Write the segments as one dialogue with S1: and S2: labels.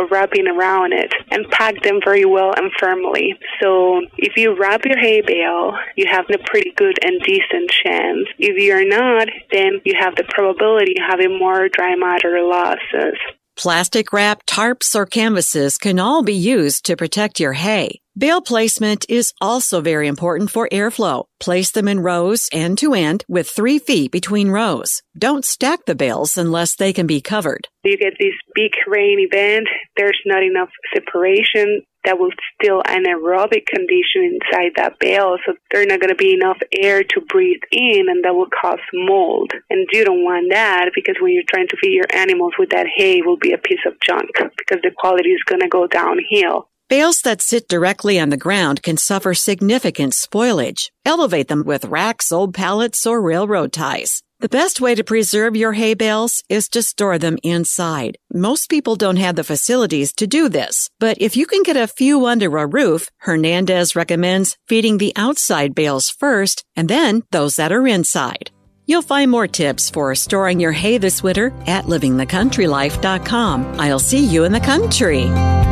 S1: or wrapping around it, and pack them very well and firmly. So if you wrap your hay bale, you have a pretty good and decent chance. If you're not, then you have the probability of having more dry matter losses.
S2: Plastic wrap, tarps, or canvases can all be used to protect your hay. Bale placement is also very important for airflow. Place them in rows end to end with 3 feet between rows. Don't stack the bales unless they can be covered.
S1: You get this big rain event, there's not enough separation. That will still anaerobic condition inside that bale, so there's not going to be enough air to breathe in, and that will cause mold. And you don't want that, because when you're trying to feed your animals with that hay, it will be a piece of junk because the quality is going to go downhill.
S2: Bales that sit directly on the ground can suffer significant spoilage. Elevate them with racks, old pallets, or railroad ties. The best way to preserve your hay bales is to store them inside. Most people don't have the facilities to do this, but if you can get a few under a roof, Hernandez recommends feeding the outside bales first and then those that are inside. You'll find more tips for storing your hay this winter at livingthecountrylife.com. I'll see you in the country.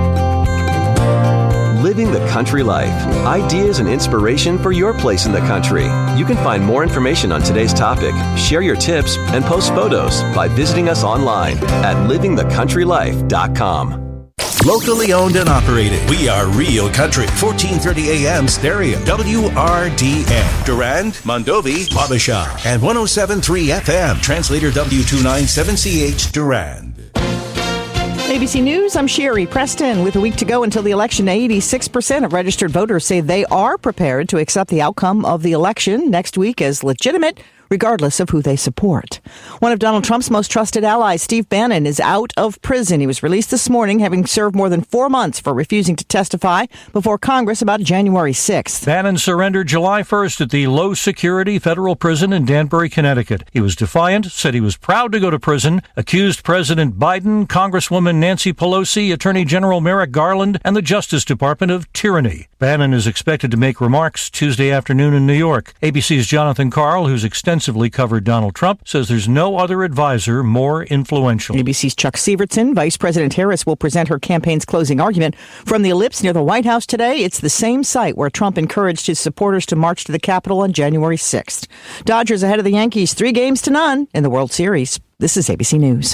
S3: Living the Country Life. Ideas and inspiration for your place in the country. You can find more information on today's topic, share your tips, and post photos by visiting us online at livingthecountrylife.com.
S4: Locally owned and operated. We are Real Country. 1430 AM stereo. WRDN. Durand, Mondovi, Wabasha. And 107.3 FM. Translator W297CH Durand.
S5: ABC News, I'm Sherry Preston. With a week to go until the election, 86% of registered voters say they are prepared to accept the outcome of the election next week as legitimate, regardless of who they support. One of Donald Trump's most trusted allies, Steve Bannon, is out of prison. He was released this morning, having served more than 4 months for refusing to testify before Congress about January 6th.
S6: Bannon surrendered July 1st at the low-security federal prison in Danbury, Connecticut. He was defiant, said he was proud to go to prison, accused President Biden, Congresswoman Nancy Pelosi, Attorney General Merrick Garland, and the Justice Department of tyranny. Bannon is expected to make remarks Tuesday afternoon in New York. ABC's Jonathan Karl, who's extensively covered Donald Trump, says there's no other advisor more influential.
S5: ABC's Chuck Sievertson. Vice President Harris will present her campaign's closing argument from the Ellipse near the White House today. It's the same site where Trump encouraged his supporters to march to the Capitol on January 6th. Dodgers ahead of the Yankees 3-0 in the World Series. This is ABC News.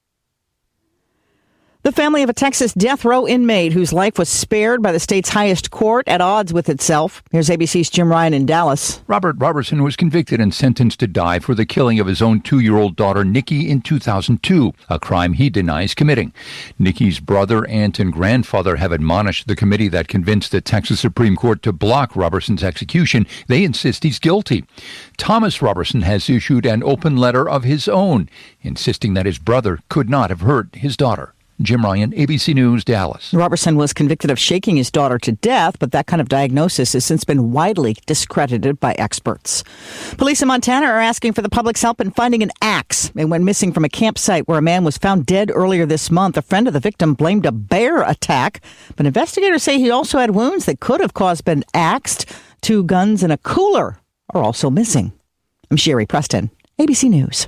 S5: The family of a Texas death row inmate whose life was spared by the state's highest court at odds with itself. Here's ABC's Jim Ryan in Dallas.
S7: Robert Robertson was convicted and sentenced to die for the killing of his own 2-year-old daughter, Nikki, in 2002, a crime he denies committing. Nikki's brother, aunt, and grandfather have admonished the committee that convinced the Texas Supreme Court to block Robertson's execution. They insist he's guilty. Thomas Robertson has issued an open letter of his own, insisting that his brother could not have hurt his daughter. Jim Ryan, ABC News, Dallas.
S5: Robertson was convicted of shaking his daughter to death, but that kind of diagnosis has since been widely discredited by experts. Police in Montana are asking for the public's help in finding an axe. It went missing from a campsite where a man was found dead earlier this month. A friend of the victim blamed a bear attack, but investigators say he also had wounds that could have caused been axed. 2 guns and a cooler are also missing. I'm Sherry Preston, ABC News.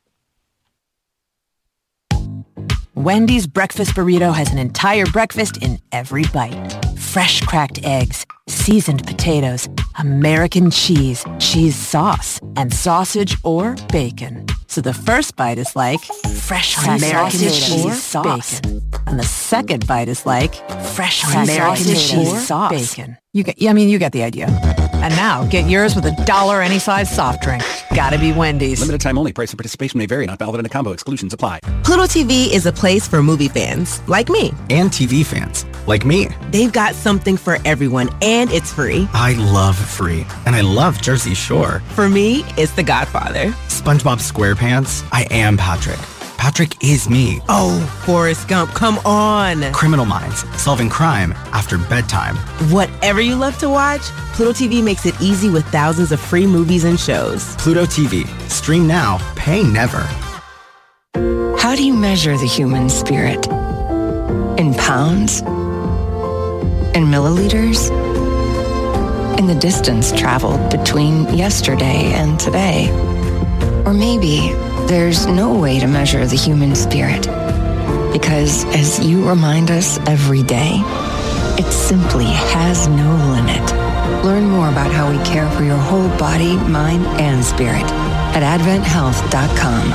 S8: Wendy's breakfast burrito has an entire breakfast in every bite. Fresh cracked eggs, seasoned potatoes, American cheese, cheese sauce, and sausage or bacon. So the first bite is like fresh American cheese sauce. Bacon. And the second bite is like fresh American cheese sauce. Bacon. You get the idea. And now, get yours with $1 any size soft drink. Gotta be Wendy's.
S9: Limited time only. Price and participation may vary. Not valid in a combo. Exclusions apply.
S10: Pluto TV is a place for movie fans, like me.
S11: And TV fans, like me.
S10: They've got something for everyone, and it's free.
S11: I love free. And I love Jersey Shore.
S10: For me, it's The Godfather.
S11: SpongeBob SquarePants. I am Patrick. Patrick is me.
S10: Oh, Forrest Gump, come on.
S11: Criminal Minds, solving crime after bedtime.
S10: Whatever you love to watch, Pluto TV makes it easy with thousands of free movies and shows.
S11: Pluto TV. Stream now, pay never.
S12: How do you measure the human spirit? In pounds? In milliliters? In the distance traveled between yesterday and today? Or maybe there's no way to measure the human spirit. Because as you remind us every day, it simply has no limit. Learn more about how we care for your whole body, mind, and spirit at AdventHealth.com.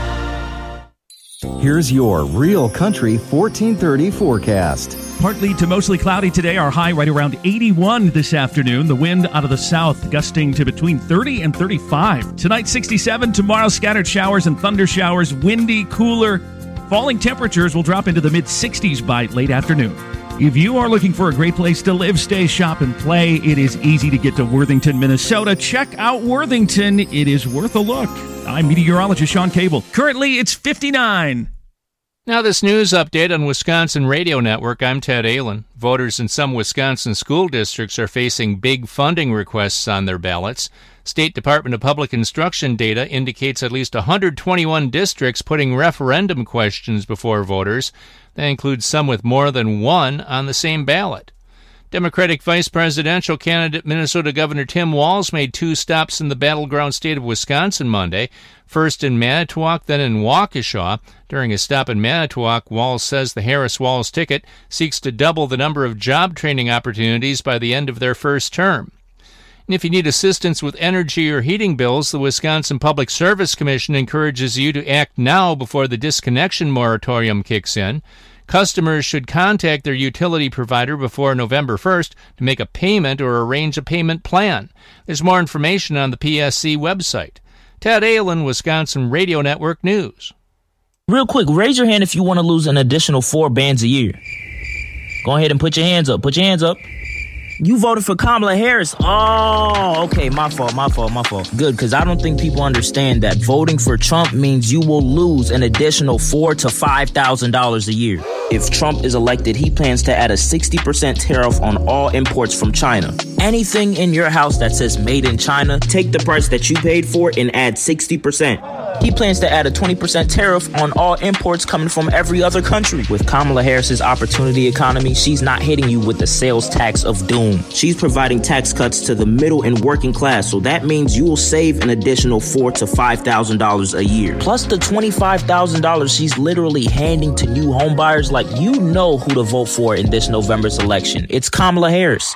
S13: Here's your Real Country 1430 forecast.
S14: Partly to mostly cloudy today. Our high right around 81 this afternoon. The wind out of the south gusting to between 30 and 35. Tonight 67. Tomorrow scattered showers and thunder showers. Windy, cooler. Falling temperatures will drop into the mid-60s by late afternoon. If you are looking for a great place to live, stay, shop, and play, it is easy to get to Worthington, Minnesota. Check out Worthington. It is worth a look. I'm meteorologist Sean Cable. Currently, it's 59.
S15: Now this news update on Wisconsin Radio Network. I'm Ted Allen. Voters in some Wisconsin school districts are facing big funding requests on their ballots. State Department of Public Instruction data indicates at least 121 districts putting referendum questions before voters. That includes some with more than one on the same ballot. Democratic vice presidential candidate Minnesota Governor Tim Walz made 2 stops in the battleground state of Wisconsin Monday, first in Manitowoc, then in Waukesha. During a stop in Manitowoc, Walz says the Harris-Walz ticket seeks to double the number of job training opportunities by the end of their first term. And if you need assistance with energy or heating bills, the Wisconsin Public Service Commission encourages you to act now before the disconnection moratorium kicks in. Customers should contact their utility provider before November 1st to make a payment or arrange a payment plan. There's more information on the PSC website. Ted Allen, Wisconsin Radio Network News.
S16: Real quick, raise your hand if you want to lose an additional 4 bands a year. Go ahead and put your hands up. Put your hands up. You voted for Kamala Harris. Oh, okay. My fault. Good, because I don't think people understand that voting for Trump means you will lose an additional $4,000 to $5,000 a year. If Trump is elected, he plans to add a 60% tariff on all imports from China. Anything in your house that says made in China, take the price that you paid for and add 60%. He plans to add a 20% tariff on all imports coming from every other country. With Kamala Harris's opportunity economy, she's not hitting you with the sales tax of doom. She's providing tax cuts to the middle and working class, so that means you will save an additional $4,000 to $5,000 a year. Plus the $25,000 she's literally handing to new homebuyers. Like, you know who to vote for in this November's election. It's Kamala Harris.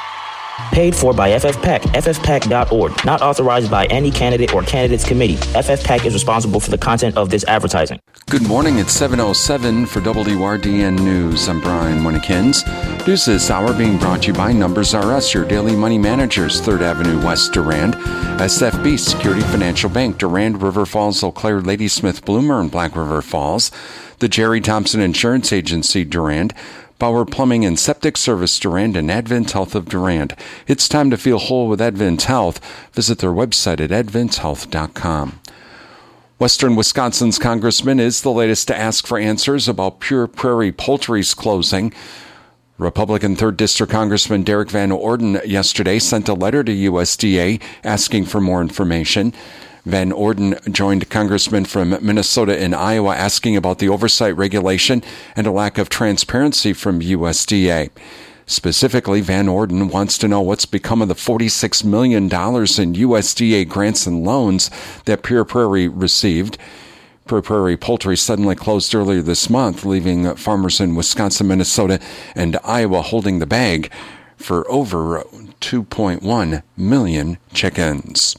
S16: Paid for by FFPAC, ffpac.org. Not authorized by any candidate or candidates committee. FFPAC is responsible for the content of this advertising.
S17: Good morning. It's 7:07 for WRDN News. I'm Brian Winnekins. News this hour being brought to you by Numbers R Us, your daily money managers, 3rd Avenue West, Durand. SFB, Security Financial Bank, Durand, River Falls, Eau Claire, Ladysmith, Bloomer, and Black River Falls. The Jerry Thompson Insurance Agency, Durand. Bauer Plumbing and Septic Service, Durand, and Advent Health of Durand. It's time to feel whole with Advent Health. Visit their website at adventhealth.com. Western Wisconsin's congressman is the latest to ask for answers about Pure Prairie Poultry's closing. Republican 3rd District Congressman Derek Van Orden yesterday sent a letter to USDA asking for more information. Van Orden joined congressmen from Minnesota and Iowa asking about the oversight regulation and a lack of transparency from USDA. Specifically, Van Orden wants to know what's become of the $46 million in USDA grants and loans that Pure Prairie received. Pure Prairie Poultry suddenly closed earlier this month, leaving farmers in Wisconsin, Minnesota, and Iowa holding the bag for over 2.1 million chickens.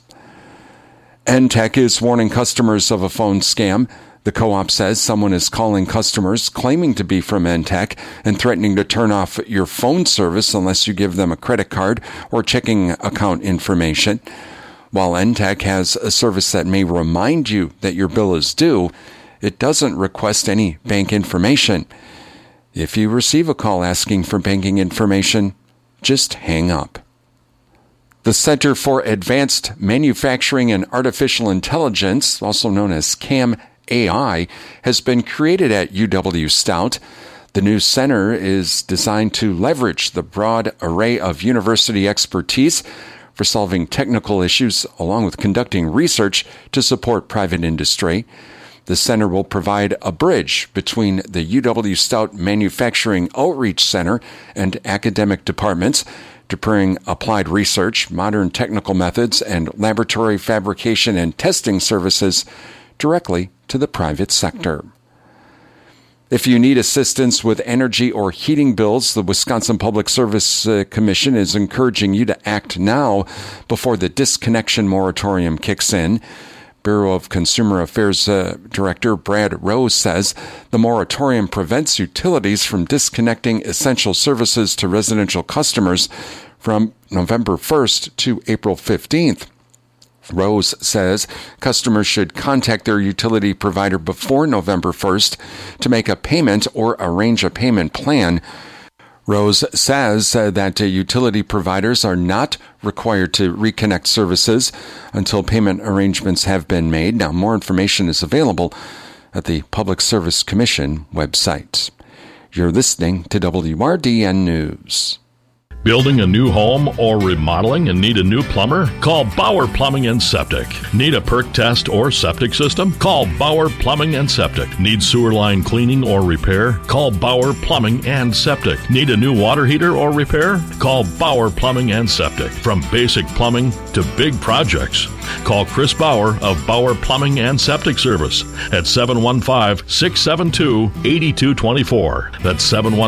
S17: NTEC is warning customers of a phone scam. The co-op says someone is calling customers claiming to be from NTEC and threatening to turn off your phone service unless you give them a credit card or checking account information. While NTEC has a service that may remind you that your bill is due, it doesn't request any bank information. If you receive a call asking for banking information, just hang up. The Center for Advanced Manufacturing and Artificial Intelligence, also known as CAM-AI, has been created at UW-Stout. The new center is designed to leverage the broad array of university expertise for solving technical issues along with conducting research to support private industry. The center will provide a bridge between the UW-Stout Manufacturing Outreach Center and academic departments to bring applied research, modern technical methods, and laboratory fabrication and testing services directly to the private sector. If you need assistance with energy or heating bills, the Wisconsin Public Service Commission is encouraging you to act now before the disconnection moratorium kicks in. Bureau of Consumer Affairs Director Brad Rose says the moratorium prevents utilities from disconnecting essential services to residential customers from November 1st to April 15th. Rose says customers should contact their utility provider before November 1st to make a payment or arrange a payment plan. Rose says that utility providers are not required to reconnect services until payment arrangements have been made. Now, more information is available at the Public Service Commission website. You're listening to WRDN News.
S18: Building a new home or remodeling and need a new plumber? Call Bauer Plumbing and Septic. Need a perk test or septic system? Call Bauer Plumbing and Septic. Need sewer line cleaning or repair? Call Bauer Plumbing and Septic. Need a new water heater or repair? Call Bauer Plumbing and Septic. From basic plumbing to big projects. Call Chris Bauer of Bauer Plumbing and Septic Service at 715-672-8224. That's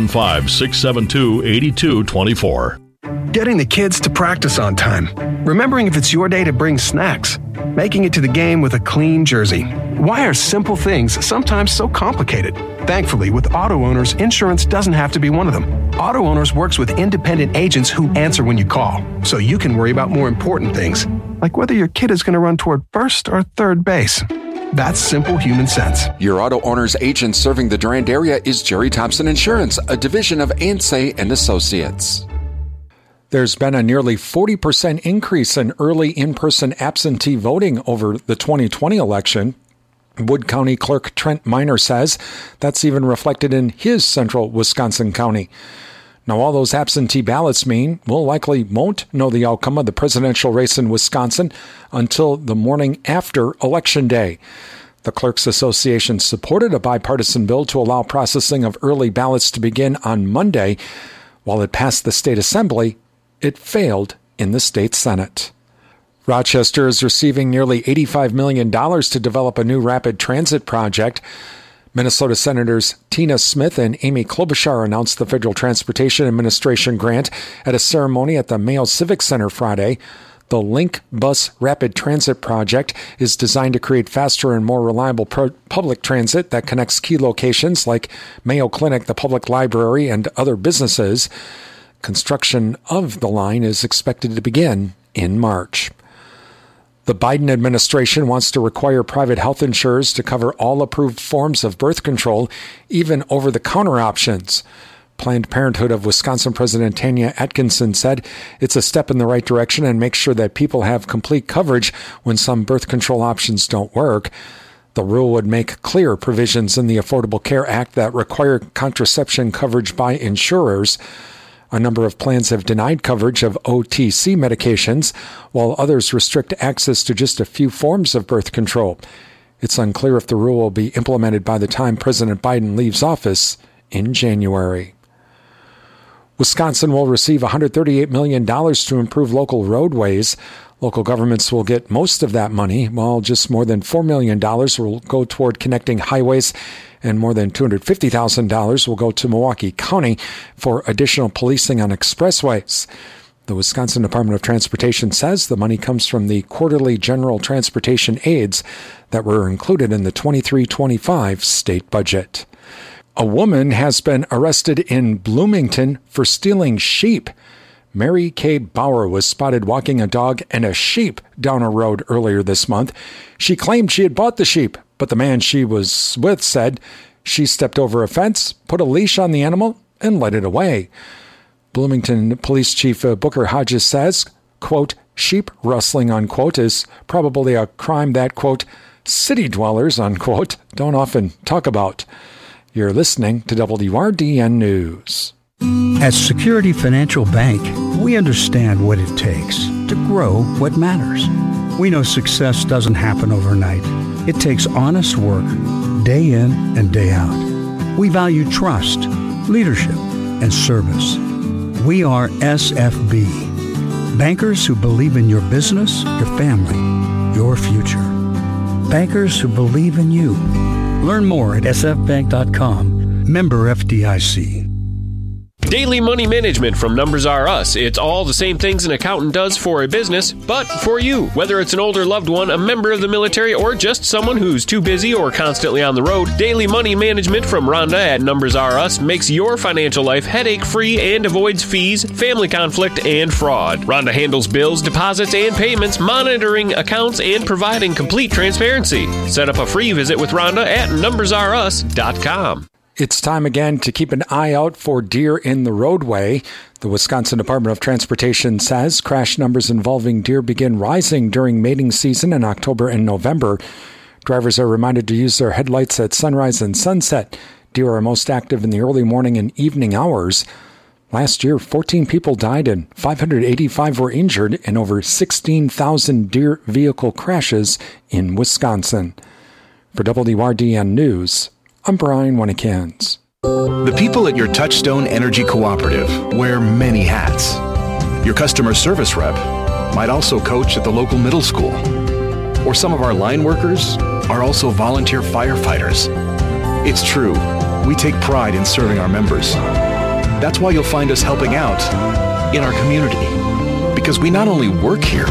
S18: 715-672-8224.
S19: Getting the kids to practice on time. Remembering if it's your day to bring snacks. Making it to the game with a clean jersey. Why are simple things sometimes so complicated? Thankfully, with Auto Owners, insurance doesn't have to be one of them. Auto Owners works with independent agents who answer when you call, so you can worry about more important things, like whether your kid is going to run toward first or third base. That's simple human sense.
S17: Your Auto Owners agent serving the Durand area is Jerry Thompson Insurance, a division of Ansay and Associates.
S20: There's been a nearly 40% increase in early in-person absentee voting over the 2020 election. Wood County Clerk Trent Miner says that's even reflected in his central Wisconsin county. Now, all those absentee ballots mean we'll likely won't know the outcome of the presidential race in Wisconsin until the morning after Election Day. The Clerks Association supported a bipartisan bill to allow processing of early ballots to begin on Monday. While it passed the state assembly, it failed in the state Senate. Rochester is receiving nearly $85 million to develop a new rapid transit project. Minnesota Senators Tina Smith and Amy Klobuchar announced the Federal Transportation Administration grant at a ceremony at the Mayo Civic Center Friday. The Link Bus Rapid Transit Project is designed to create faster and more reliable public transit that connects key locations like Mayo Clinic, the public library, and other businesses. Construction of the line is expected to begin in March. The Biden administration wants to require private health insurers to cover all approved forms of birth control, even over-the-counter options. Planned Parenthood of Wisconsin President Tanya Atkinson said it's a step in the right direction and makes sure that people have complete coverage when some birth control options don't work. The rule would make clear provisions in the Affordable Care Act that require contraception coverage by insurers. A number of plans have denied coverage of OTC medications, while others restrict access to just a few forms of birth control. It's unclear if the rule will be implemented by the time President Biden leaves office in January. Wisconsin will receive $138 million to improve local roadways. Local governments will get most of that money, while just more than $4 million will go toward connecting highways, and more than $250,000 will go to Milwaukee County for additional policing on expressways. The Wisconsin Department of Transportation says the money comes from the quarterly general transportation aids that were included in the 23-25 state budget. A woman has been arrested in Bloomington for stealing sheep. Mary Kay Bauer was spotted walking a dog and a sheep down a road earlier this month. She claimed she had bought the sheep, but the man she was with said she stepped over a fence, put a leash on the animal, and led it away. Bloomington Police Chief Booker Hodges says, quote, sheep rustling, unquote, is probably a crime that, quote, city dwellers, unquote, don't often talk about. You're listening to WRDN News.
S21: At Security Financial Bank, we understand what it takes to grow what matters. We know success doesn't happen overnight. It takes honest work, day in and day out. We value trust, leadership, and service. We are SFB, bankers who believe in your business, your family, your future. Bankers who believe in you. Learn more at sfbank.com Member FDIC.
S1: Daily Money Management from Numbers R Us. It's all the same things an accountant does for a business, but for you. Whether it's an older loved one, a member of the military, or just someone who's too busy or constantly on the road, Daily Money Management from Rhonda at Numbers R Us makes your financial life headache-free and avoids fees, family conflict, and fraud. Rhonda handles bills, deposits, and payments, monitoring accounts, and providing complete transparency. Set up a free visit with Rhonda at numbersrus.com.
S20: It's time again to keep an eye out for deer in the roadway. The Wisconsin Department of Transportation says crash numbers involving deer begin rising during mating season in October and November. Drivers are reminded to use their headlights at sunrise and sunset. Deer are most active in the early morning and evening hours. Last year, 14 people died and 585 were injured in over 16,000 deer vehicle crashes in Wisconsin. For WRDN News, I'm Brian Winnekins.
S22: The people at your Touchstone Energy Cooperative wear many hats. Your customer service rep might also coach at the local middle school. Or some of our line workers are also volunteer firefighters. It's true, we take pride in serving our members. That's why you'll find us helping out in our community. Because we not only work here,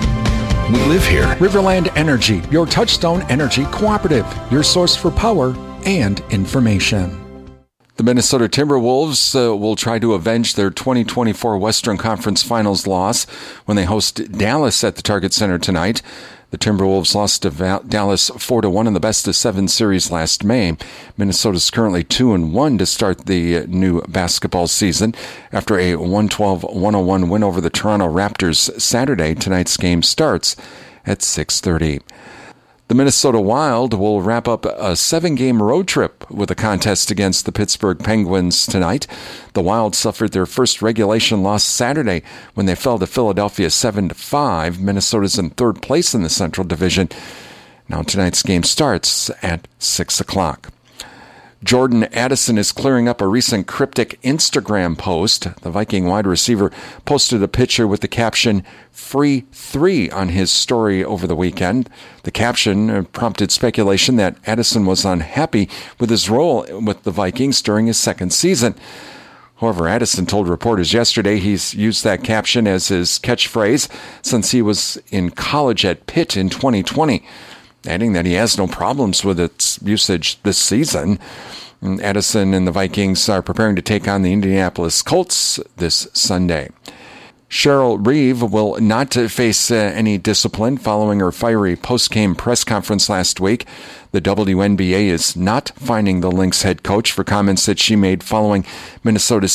S22: we live here.
S20: Riverland Energy, your Touchstone Energy Cooperative, your source for power and information.
S17: The Minnesota Timberwolves will try to avenge their 2024 Western Conference Finals loss when they host Dallas at the Target Center tonight. The Timberwolves lost to Dallas 4-1 in the best-of-7 series last May. Minnesota's currently 2-1 to start the new basketball season. After a 112-101 win over the Toronto Raptors Saturday, tonight's game starts at 6:30. The Minnesota Wild will wrap up a 7-game road trip with a contest against the Pittsburgh Penguins tonight. The Wild suffered their first regulation loss Saturday when they fell to Philadelphia 7-5. Minnesota's in third place in the Central Division. Now tonight's game starts at 6 o'clock. Jordan Addison is clearing up a recent cryptic Instagram post. The Viking wide receiver posted a picture with the caption, "Free 3" on his story over the weekend. The caption prompted speculation that Addison was unhappy with his role with the Vikings during his second season. However, Addison told reporters yesterday he's used that caption as his catchphrase since he was in college at Pitt in 2020. Adding that he has no problems with its usage this season. Addison and the Vikings are preparing to take on the Indianapolis Colts this Sunday. Cheryl Reeve will not face any discipline following her fiery post-game press conference last week. The WNBA is not fining the Lynx head coach for comments that she made following Minnesota's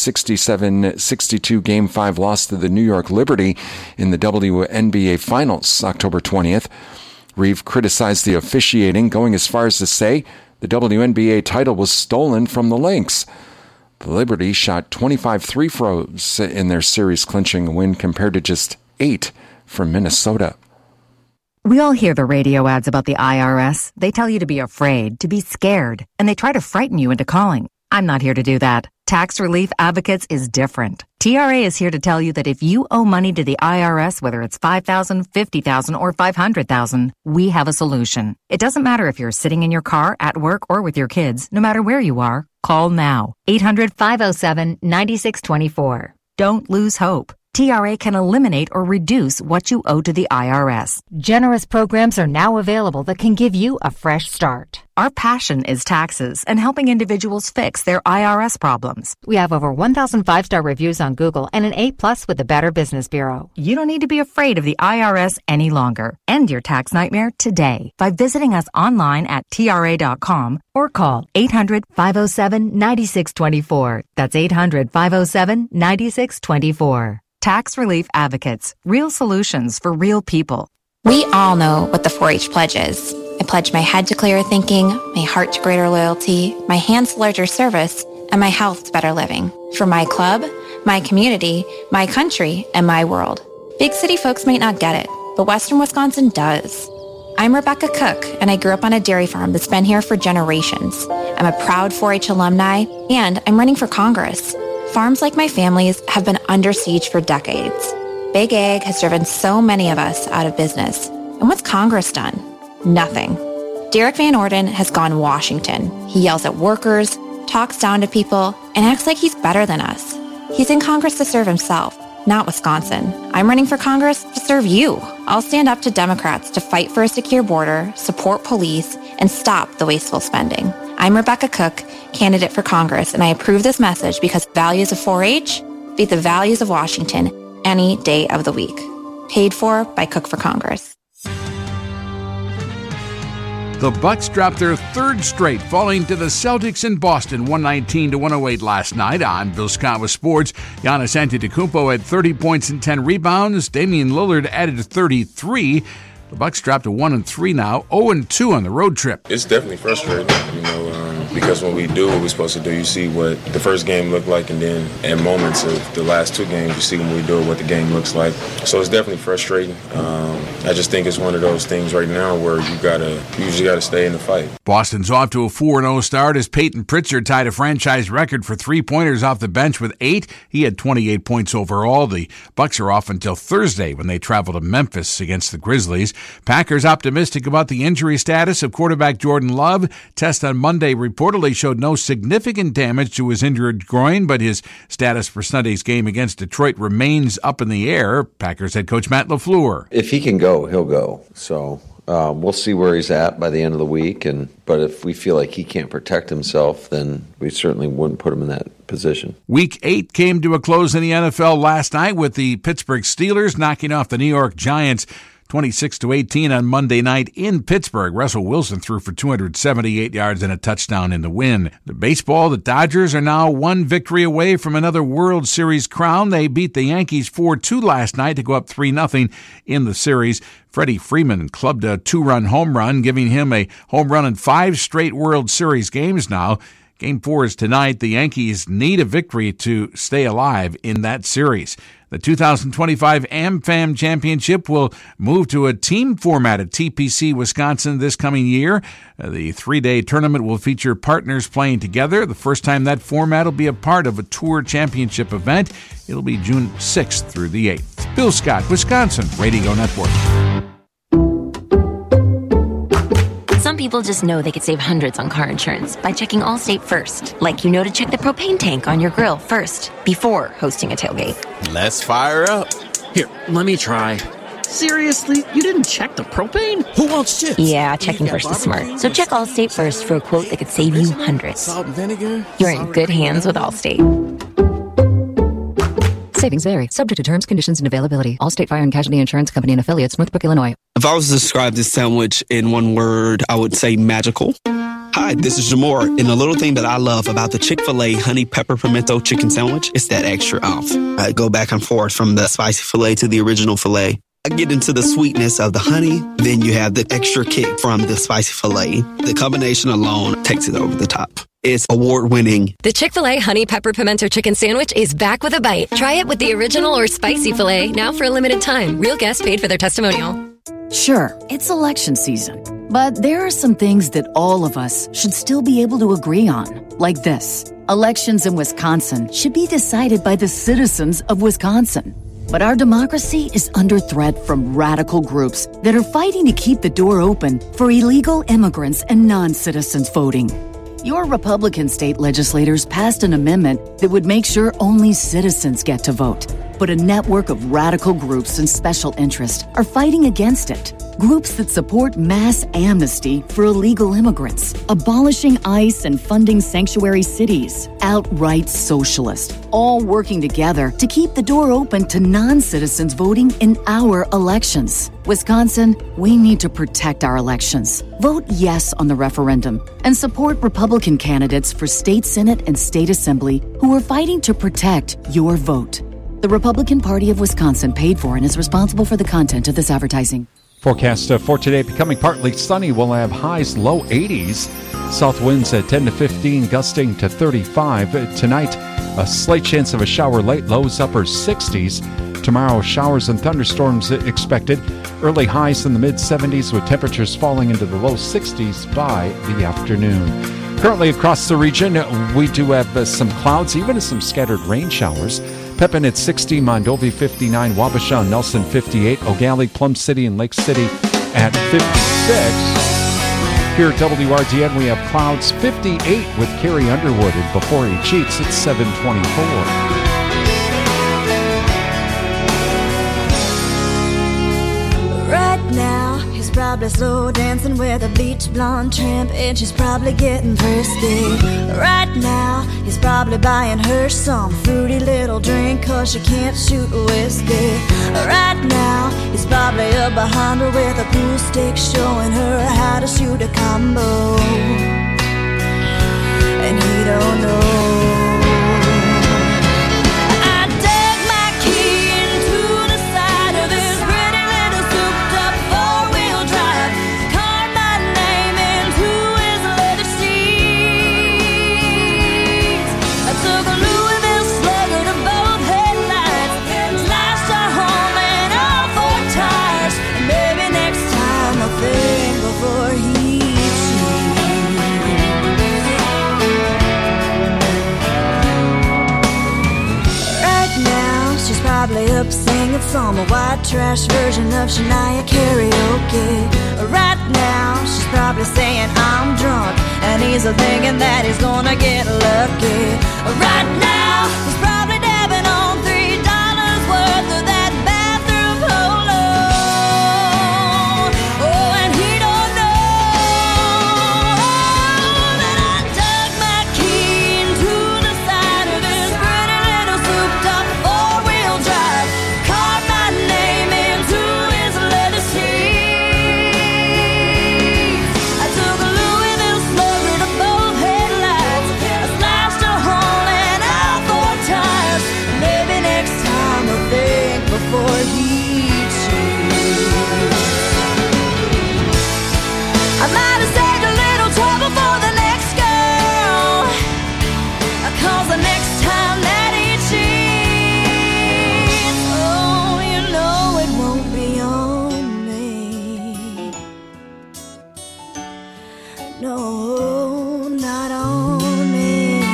S17: 67-62 Game 5 loss to the New York Liberty in the WNBA Finals, October 20th. Reeve criticized the officiating, going as far as to say the WNBA title was stolen from the Lynx. The Liberty shot 25 free throws in their series-clinching win compared to just 8 from Minnesota.
S23: We all hear the radio ads about the IRS. They tell you to be afraid, to be scared, and they try to frighten you into calling. I'm not here to do that. Tax Relief Advocates is different. TRA is here to tell you that if you owe money to the IRS, whether it's $5,000, $50,000, or $500,000, we have a solution. It doesn't matter if you're sitting in your car, at work, or with your kids. No matter where you are, call now. 800-507-9624. Don't lose hope. TRA can eliminate or reduce what you owe to the IRS. Generous programs are now available that can give you a fresh start. Our passion is taxes and helping individuals fix their IRS problems. We have over 1,000 5-star reviews on Google and an A+ with the Better Business Bureau. You don't need to be afraid of the IRS any longer. End your tax nightmare today by visiting us online at TRA.com or call 800-507-9624. That's 800-507-9624. Tax Relief Advocates. Real solutions for real people.
S24: We all know what the 4-H pledge is. I pledge my head to clearer thinking, my heart to greater loyalty, my hands to larger service, and my health to better living. For my club, my community, my country, and my world. Big city folks might not get it, but Western Wisconsin does. I'm Rebecca Cook, and I grew up on a dairy farm that's been here for generations. I'm a proud 4-H alumni, and I'm running for Congress. Farms like my family's have been under siege for decades. Big Ag has driven so many of us out of business. And what's Congress done? Nothing. Derek Van Orden has gone Washington. He yells at workers, talks down to people, and acts like he's better than us. He's in Congress to serve himself, not Wisconsin. I'm running for Congress to serve you. I'll stand up to Democrats to fight for a secure border, support police, and stop the wasteful spending. I'm Rebecca Cook, candidate for Congress, and I approve this message because values of 4-H beat the values of Washington any day of the week. Paid for by Cook for Congress.
S2: The Bucks dropped their third straight, falling to the Celtics in Boston, 119-108 last night. On Bill Scott with sports. Giannis Antetokounmpo had 30 points and 10 rebounds. Damian Lillard added 33. The Bucks dropped to 1-3 now, 0-2 on the road trip.
S3: It's definitely frustrating, because when we do what we're supposed to do, you see what the first game looked like, and then in moments of the last two games, you see when we do it what the game looks like. So it's definitely frustrating. I just think it's one of those things right now where you just gotta stay in the fight.
S2: Boston's off to a 4-0 start as Peyton Pritchard tied a franchise record for three-pointers off the bench with 8. He had 28 points overall. The Bucks are off until Thursday when they travel to Memphis against the Grizzlies. Packers optimistic about the injury status of quarterback Jordan Love. Test on Monday reportedly showed no significant damage to his injured groin, but his status for Sunday's game against Detroit remains up in the air. Packers head coach Matt LaFleur.
S4: If he can go, he'll go. So we'll see where he's at by the end of the week. But if we feel like he can't protect himself, then we certainly wouldn't put him in that position.
S2: Week 8 came to a close in the NFL last night with the Pittsburgh Steelers knocking off the New York Giants 26-18 on Monday night in Pittsburgh. Russell Wilson threw for 278 yards and a touchdown in the win. The baseball, the Dodgers are now one victory away from another World Series crown. They beat the Yankees 4-2 last night to go up 3-0 in the series. Freddie Freeman clubbed a 2-run home run, giving him a home run in 5 straight World Series games now. Game 4 is tonight. The Yankees need a victory to stay alive in that series. The 2025 AmFam Championship will move to a team format at TPC Wisconsin this coming year. The 3-day tournament will feature partners playing together. The first time that format will be a part of a tour championship event. It'll be June 6th through the 8th. Bill Scott, Wisconsin Radio Network.
S6: Some people just know they could save hundreds on car insurance by checking Allstate first. Like to check the propane tank on your grill first, before hosting a tailgate.
S25: Let's fire up. Here, let me try. Seriously? You didn't check the propane? Who wants chips?
S6: Yeah, checking first is smart. So check Allstate first for a quote that could save you hundreds.
S25: Salt and vinegar?
S6: You're in good hands with Allstate.
S26: Savings vary. Subject to terms, conditions, and availability. Allstate Fire and Casualty Insurance Company and affiliates, Northbrook, Illinois.
S27: If I was to describe this sandwich in one word, I would say magical. Hi, this is Jamor, and the little thing that I love about the Chick-fil-A Honey Pepper Pimento Chicken Sandwich is that extra oomph. I go back and forth from the spicy filet to the original filet. I get into the sweetness of the honey, then you have the extra kick from the spicy filet. The combination alone takes it over the top. It's award-winning.
S28: The Chick-fil-A Honey Pepper Pimento Chicken Sandwich is back with a bite. Try it with the original or spicy filet, now for a limited time. Real guests paid for their testimonial.
S29: Sure, it's election season, but there are some things that all of us should still be able to agree on, like this. Elections in Wisconsin should be decided by the citizens of Wisconsin. But our democracy is under threat from radical groups that are fighting to keep the door open for illegal immigrants and non-citizens voting. Your Republican state legislators passed an amendment that would make sure only citizens get to vote. But a network of radical groups and special interests are fighting against it. Groups that support mass amnesty for illegal immigrants, abolishing ICE and funding sanctuary cities, outright socialist, all working together to keep the door open to non-citizens voting in our elections. Wisconsin, we need to protect our elections. Vote yes on the referendum and support Republican candidates for state Senate and state assembly who are fighting to protect your vote. The Republican Party of Wisconsin paid for and is responsible for the content of this advertising.
S20: Forecast for today, becoming partly sunny. We'll have highs low 80s. South winds at 10 to 15, gusting to 35. Tonight, a slight chance of a shower late, lows upper 60s. Tomorrow, showers and thunderstorms expected. Early highs in the mid-70s with temperatures falling into the low 60s by the afternoon. Currently across the region, we do have some clouds, even some scattered rain showers. Pepin at 60, Mondovi 59, Wabasha, Nelson 58, O'Galley, Plum City, and Lake City at 56. Here at WRDN, we have clouds 58 with Carrie Underwood, and before he cheats, it's 724.
S5: Right now, he's probably slow dancing with a bleach blonde tramp, and she's probably getting thirsty. Right now, he's probably buying her some fruity little drink, cause she can't shoot whiskey. Right now, he's probably up behind her with a pool stick, showing her how to shoot a combo. And he don't know. Probably up singing some white trash version of Shania karaoke. Right now, she's probably saying I'm drunk, and he's thinking that he's gonna get lucky. Right now, he's probably dabbing on $3 worth of that bathroom polo. Oh, and he don't know that I dug my key into the side of his pretty little souped up four-wheel drive, carved my name into his leather seats. I took a Louisville slugger to both headlights, I slashed a hole in all four tires. Maybe next time I'll think before he cheats. I might have saved a little trouble for the next girl, cause the next time that he cheats, oh, you know it won't be on me. No, not on me.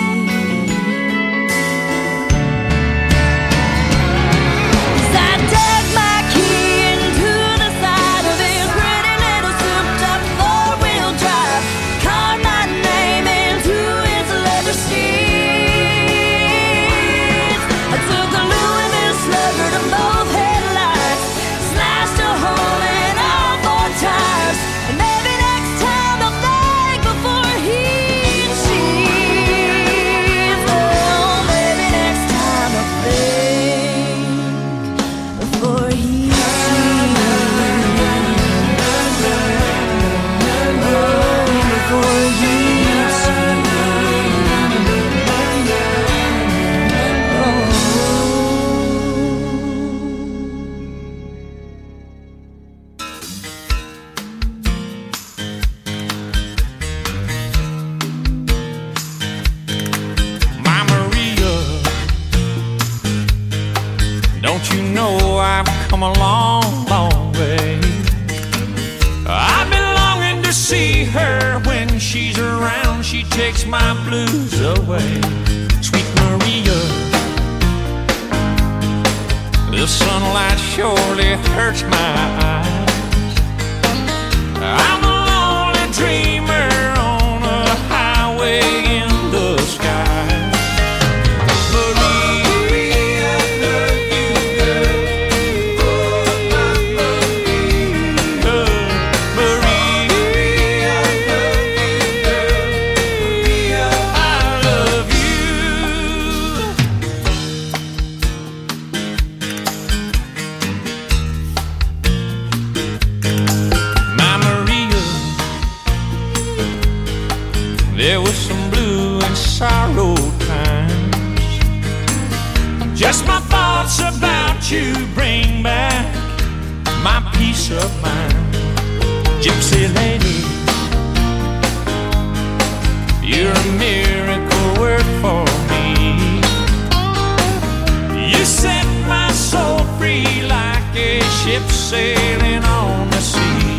S5: 'Cause I dug my key into the side of his pretty little souped up four-wheel drive, carved my name into his leather seats. I took a Louisville slugger to both headlights, slashed a hole in all four tires. And maybe next time I'll think before he cheats. Oh, maybe next time I'll think before he cheats. Before he
S7: My Maria, don't you know I've come a long, long way? I've been longing to see her. When she's around, she takes my blues away. Sweet Maria, the sunlight surely hurts my eyes. I'm a lonely dreamer on a highway in the sky. Maria, love you, girl. Maria, love you, girl. I love you. My Maria, there was some blue and sorrow times. Just my thoughts about you bring back my peace of mind. Gypsy lady, you're a miracle work for me. You set my soul free like a ship sailing on the sea.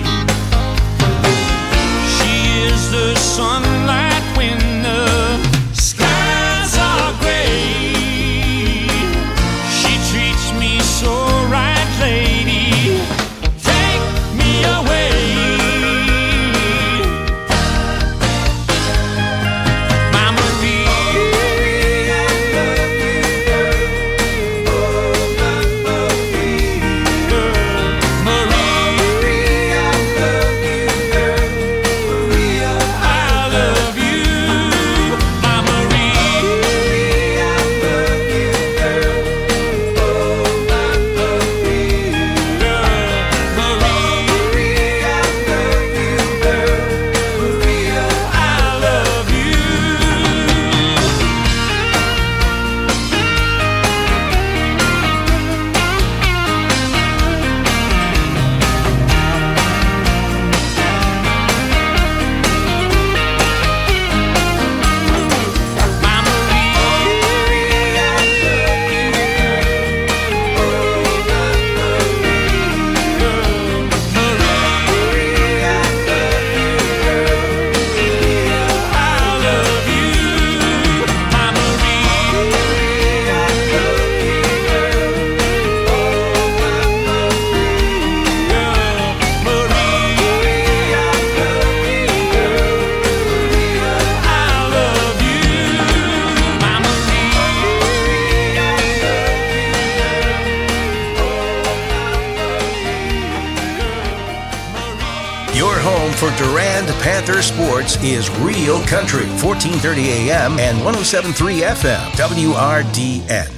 S7: She is the sunlight when the skies are gray. She treats me so right, lady. Take me away.
S8: for Durand Panther Sports is Real Country, 1430 AM and 107.3 FM, WRDN.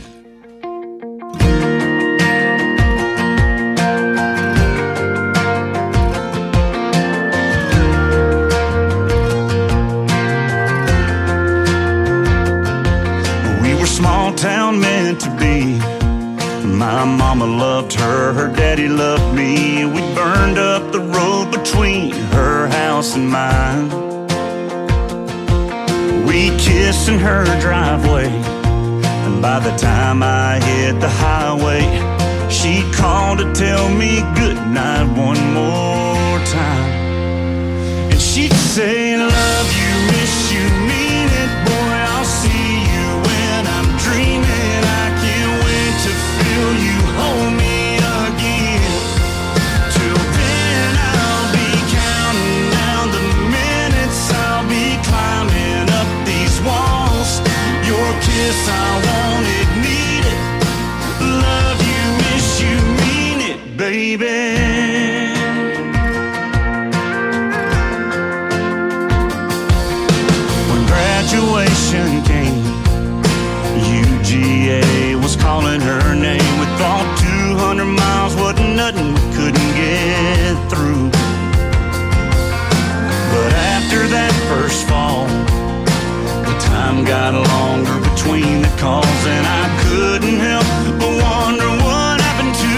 S9: We were small town meant to be. My mama loved her, her daddy loved me. We burned up the road between her house and mine. We kissed in her driveway, and by the time I hit the highway, she called to tell me goodnight one more time. And she'd say, love you, miss you, mean it, boy, I'll see you when I'm dreaming. I can't wait to feel you hold me again. Till then I'll be counting down the minutes, I'll be climbing up these walls. Your kiss, I want it, need it. Love you, miss you, mean it, baby. When graduation came, UGA was calling her name. We thought 200 miles wasn't nothing, we couldn't get through. But after that first fall, the time got longer between the calls, and I couldn't help but wonder what happened to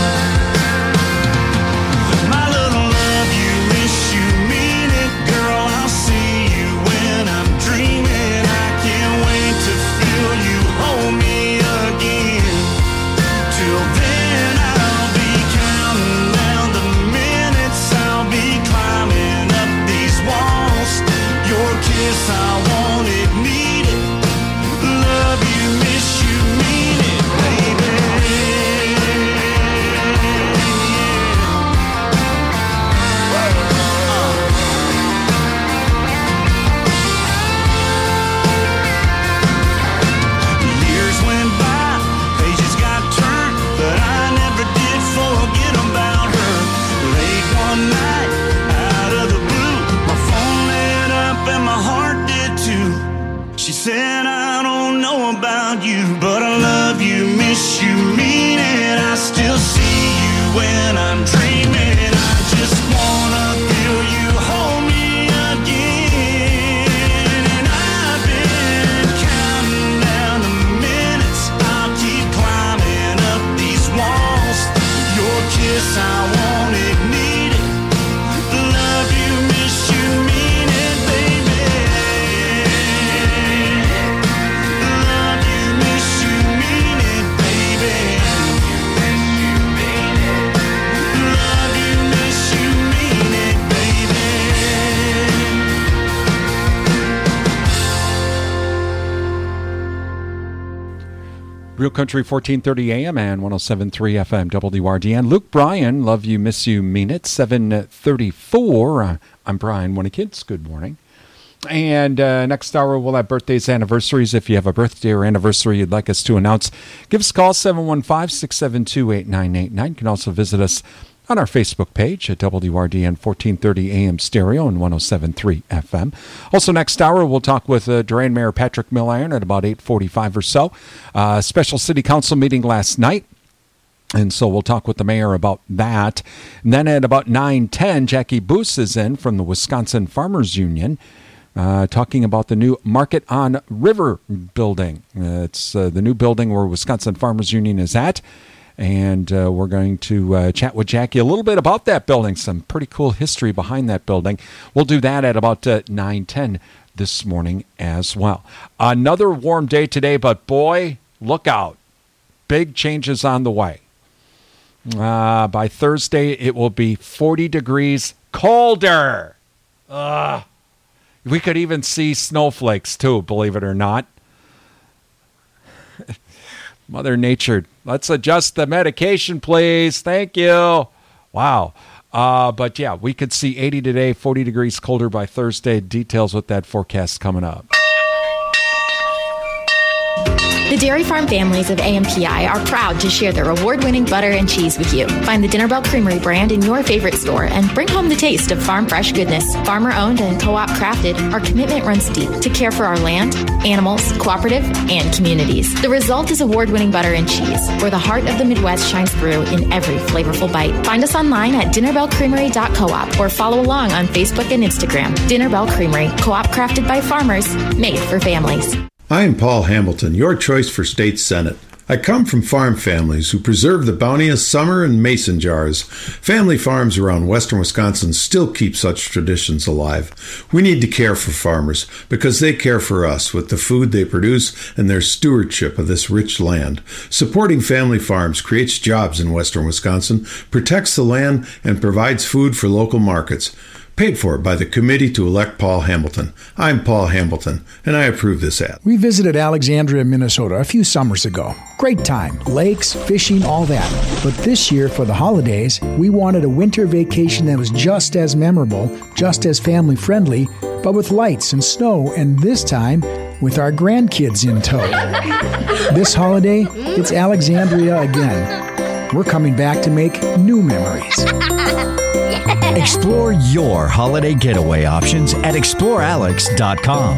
S9: my little love you, miss you, mean it, girl, I'll see you when I'm dreaming. I can't wait to feel you hold me again. Till then I'll be counting down the minutes, I'll be climbing up these walls. Your kiss, I want it, need it. Love you, miss you, mean it, baby. Years went by, pages got turned, but I never did forget about her. Late one night, out of the blue, my phone lit up and my heart did too. She said, I don't know about you, but I love you, miss you, mean it. I still see you when I'm dreaming. I just wanna feel you hold me again. And I've been counting down the minutes, I'll keep climbing up these walls. Your kiss, I want it, need it. Love you, miss you, mean it, baby. Love you, miss you, mean it, baby. Love you, miss you, mean it, baby.
S20: Real Country 1430 AM and 107.3 FM WRDN. Luke Bryan, love you, miss you, mean it. 7:34. I'm Brian Winnikins. Good morning. And next hour we'll have birthdays, anniversaries. If you have a birthday or anniversary you'd like us to announce, give us a call, 715-672-8989. You can also visit us on our Facebook page at WRDN 1430 AM Stereo and 107.3 FM. Also next hour, we'll talk with Durand Mayor Patrick Milliron at about 8:45 or so. Special city council meeting last night. And so we'll talk with the mayor about that. And then at about 9:10, Jackie Boos is in from the Wisconsin Farmers Union, talking about the new Market on River building. It's the new building where Wisconsin Farmers Union is at. And we're going to chat with Jackie a little bit about that building, some pretty cool history behind that building. We'll do that at about 9:10 this morning as well. Another warm day today, but boy, look out. Big changes on the way. By Thursday, it will be 40 degrees colder. We could even see snowflakes, too, believe it or not. Mother Nature, let's adjust the medication, please. Thank you. Wow. But yeah, we could see 80 today, 40 degrees colder by Thursday. Details with that forecast coming up.
S24: The Dairy Farm families of AMPI are proud to share their award-winning butter and cheese with you. Find the Dinner Bell Creamery brand in your favorite store and bring home the taste of farm fresh goodness. Farmer-owned and co-op crafted, our commitment runs deep to care for our land, animals, cooperative, and communities. The result is award-winning butter and cheese, where the heart of the Midwest shines through in every flavorful bite. Find us online at dinnerbellcreamery.coop or follow along on Facebook and Instagram. Dinner Bell Creamery, co-op crafted by farmers, made for families.
S10: I'm Paul Hamilton, your choice for state senate. I come from farm families who preserve the bounteous summer and mason jars. Family farms around western Wisconsin still keep such traditions alive. We need to care for farmers because they care for us with the food they produce and their stewardship of this rich land. Supporting family farms creates jobs in western Wisconsin, protects the land, and provides food for local markets. Paid for by the committee to elect Paul Hamilton. I'm Paul Hamilton, and I approve this ad.
S11: We visited Alexandria, Minnesota a few summers ago. Great time. Lakes, fishing, all that. But this year, for the holidays, we wanted a winter vacation that was just as memorable, just as family-friendly, but with lights and snow, and this time, with our grandkids in tow. This holiday, it's Alexandria again. We're coming back to make new memories.
S12: Explore your holiday getaway options at explorealex.com.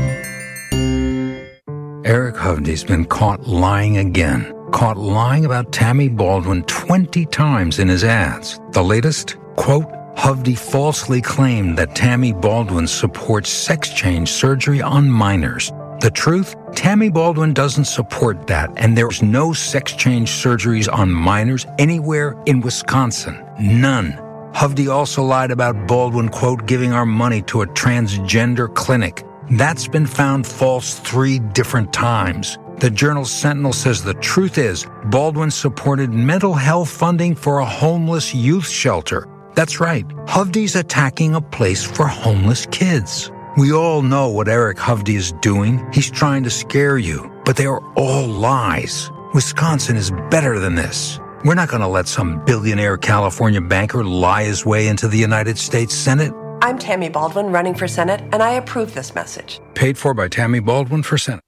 S13: Eric Hovde's been caught lying again. Caught lying about Tammy Baldwin 20 times in his ads. The latest, quote, Hovde falsely claimed that Tammy Baldwin supports sex change surgery on minors. The truth? Tammy Baldwin doesn't support that, and there's no sex change surgeries on minors anywhere in Wisconsin. None. Hovde also lied about Baldwin, quote, giving our money to a transgender clinic. That's been found false 3 different times. The Journal Sentinel says the truth is Baldwin supported mental health funding for a homeless youth shelter. That's right. Hovde's attacking a place for homeless kids. We all know what Eric Hovde is doing. He's trying to scare you, but they are all lies. Wisconsin is better than this. We're not going to let some billionaire California banker lie his way into the United States Senate.
S14: I'm Tammy Baldwin, running for Senate, and I approve this message.
S13: Paid for by Tammy Baldwin for Senate.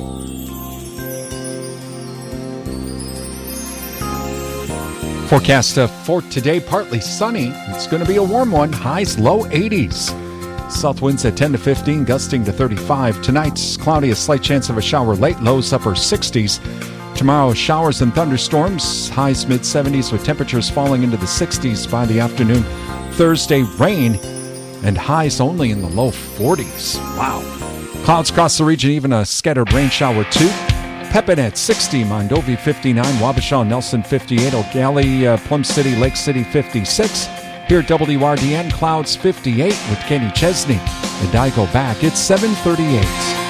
S20: Forecast for today, partly sunny. It's going to be a warm one. Highs low 80s. South winds at 10 to 15, gusting to 35. Tonight's cloudy, a slight chance of a shower late, lows upper 60s. Tomorrow, showers and thunderstorms, highs mid-70s with temperatures falling into the 60s by the afternoon. Thursday, rain and highs only in the low 40s. Wow. Clouds across the region, even a scattered rain shower too. Pepin at 60, Mondovi 59, Wabasha, Nelson 58, O'Galley, Plum City, Lake City 56. Here at WRDN, clouds 58 with Kenny Chesney. The die go back. It's 7:38.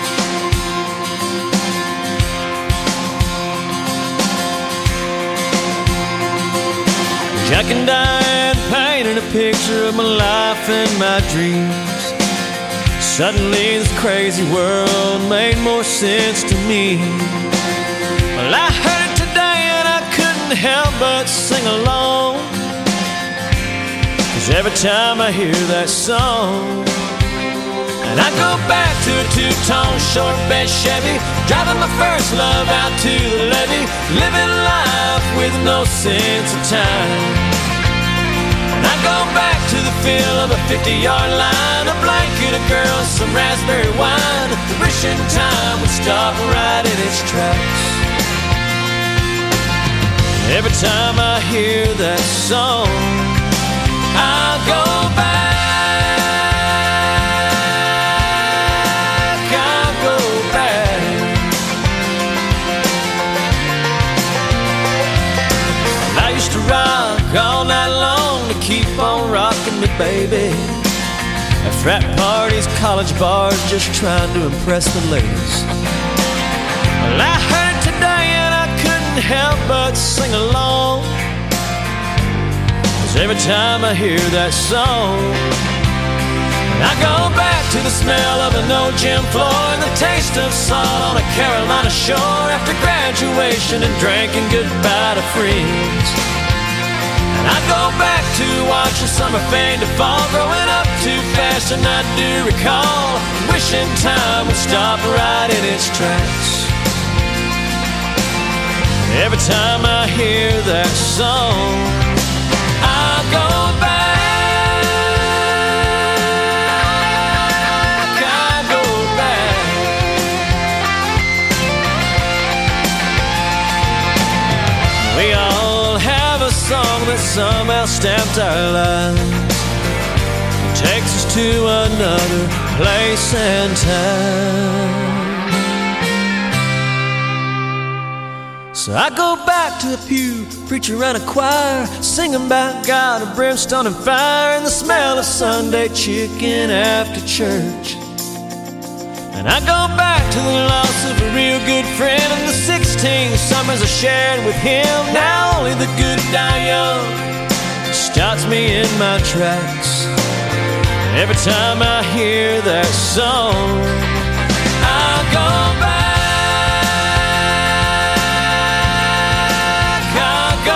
S7: Jack and Diane painted a picture of my life and my dreams. Suddenly this crazy world made more sense to me. Well, I heard it today and I couldn't help but sing along. 'Cause every time I hear that song, and I go back to a two-tone short bed Chevy, driving my first love out to the levee, living life with no sense of time. And I go back to the feel of a 50-yard line, a blanket, a girl, some raspberry wine, wishing time would stop right in its tracks. Every time I hear that song, I'll go back. All night long to keep on rocking me, baby. At frat parties, college bars, just trying to impress the ladies. Well, I heard it today and I couldn't help but sing along. 'Cause every time I hear that song, I go back to the smell of an old gym floor and the taste of salt on a Carolina shore after graduation and drinking goodbye to friends. And I go back to watching summer fade to fall, growing up too fast and I do recall, wishing time would stop right in its tracks. Every time I hear that song, I go back. We all have a song that somehow stamped our lives, it takes us to another place and time. So I go back to the pew, preacher and a choir, singing about God and brimstone and fire, and the smell of Sunday chicken after church. And I go back to the loss of a real good friend and the 16 summers I shared with him. Now only the good die young stops me in my tracks. Every time I hear that song, I go back. I go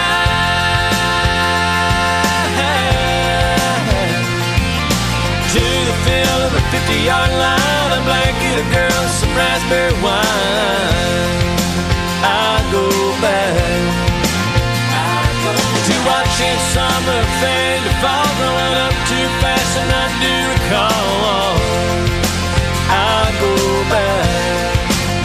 S7: back to the field of a 50-yard line, a blanket, a girl, some raspberry wine. I go back to watching summer fade to fall, growing up too fast and I do recall. I go back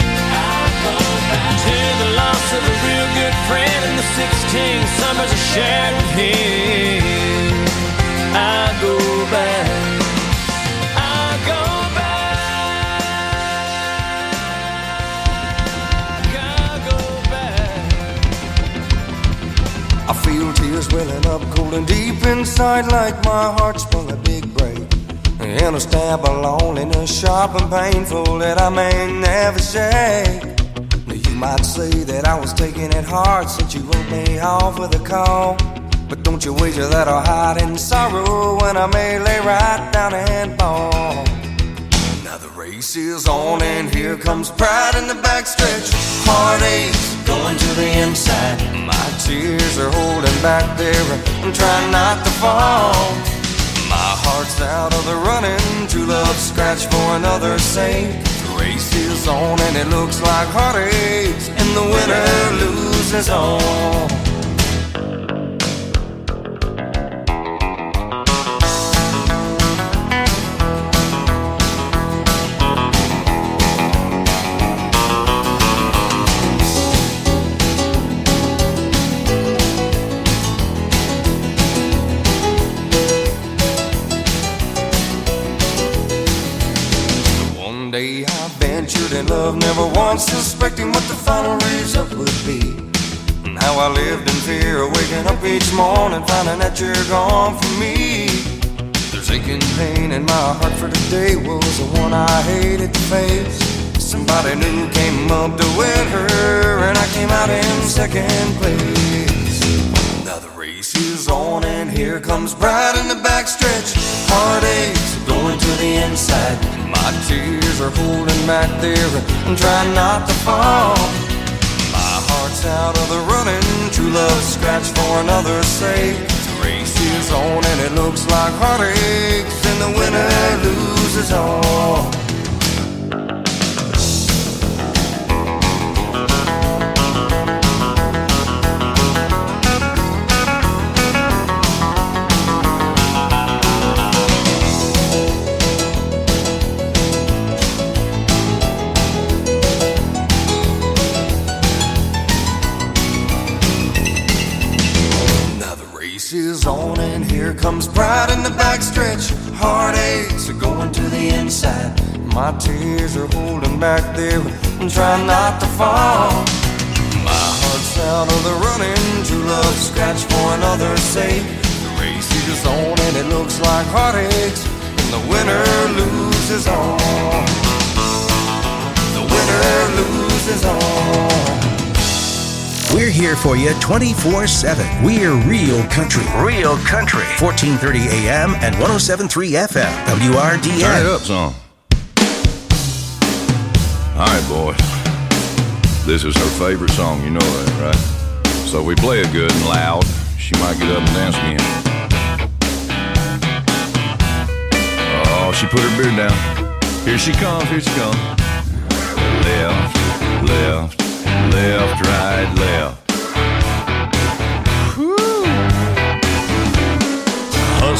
S7: to the loss of a real good friend and the 16 summers I shared with him. I go back.
S1: I feel tears welling up cold and deep inside, like my heart sprung a big break, and a stab of loneliness sharp and painful that I may never shake. Now you might say that I was taking it hard since you wrote me off with a call, but don't you wager that I'll hide in sorrow when I may lay right down and fall. Now the race is on and here comes pride in the backstretch, heartaches going to the inside. My tears are holding back there, I'm trying not to fall. My heart's out of the running, true love scratch for another's sake. The race is on and it looks like heartaches, and the winner loses all. In love, never once suspecting what the final result would be, and how I lived in fear, waking up each morning finding that you're gone from me. There's aching pain in my heart for today was the one I hated to face. Somebody new came up to win her, and I came out in second place. Now the race is on and here comes pride in the backstretch, heartaches going to the inside. My tears are holding back there, I'm trying not to fall. My heart's out of the running, true love scratch for another's sake. The race is on and it looks like heartaches, and the winner loses all. Is on and here comes pride in the backstretch, heartaches are going to the inside. My tears are holding back there, I'm trying not to fall. My heart's out of the running, true love scratch for another's sake. The race is on and it looks like heartaches, and the winner loses all. The winner loses all.
S8: We're here for you 24/7. We're Real Country. Real Country. 1430 AM and 107.3 FM. WRDN.
S15: Turn it up some. All right, boys. This is her favorite song. You know that, right? So we play it good and loud. She might get up and dance again. Oh, she put her beard down. Here she comes. Here she comes. Left, left, left, right, left.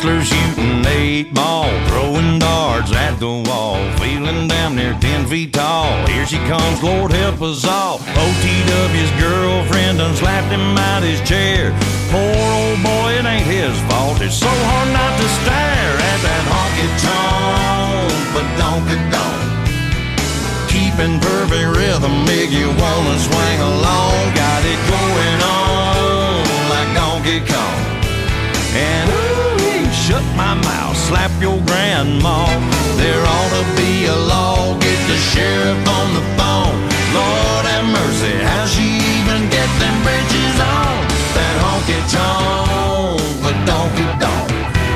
S7: wrestlers shooting 8 ball, throwing darts at the wall, feeling damn near 10 feet tall. Here she comes, Lord help us all. OTW's girlfriend done slapped him out his chair. Poor old boy, it ain't his fault. It's so hard not to stare at that honky-tonk, but donk-a-donk. Keeping perfect rhythm, make you wanna swing along. Got it going on like Donkey Kong. And ooh, shut my mouth, slap your grandma. There ought to be a law, get the sheriff on the phone. Lord have mercy, how she even get them bridges on? That honky-tonk, but donk-a-donk.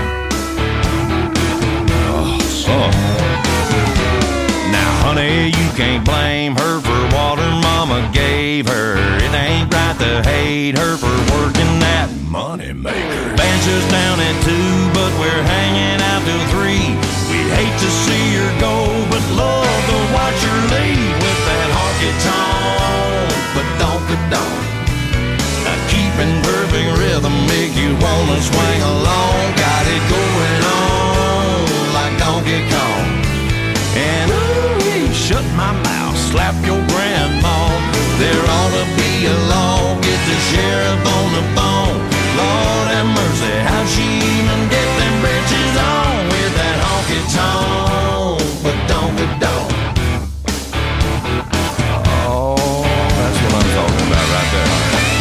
S7: Oh, son. Now, honey, you can't blame her for what her mama gave her. It ain't right to hate her for working that money maker. Bench us down at 2, but we're hanging out till 3. We'd hate to see her go, but love to watch her leave with that honky-tonk, but donk-a-donk. Keeping perfect rhythm, make you wanna swing along. Got it going on like Donkey Kong. And ooh, shut my mouth, slap your grandma. There ought to be a law, get the sheriff on the phone. Lord have mercy, how'd she even get them britches on with that honky-tonk, but donk-a-donk. Oh, that's what I'm talking about right there.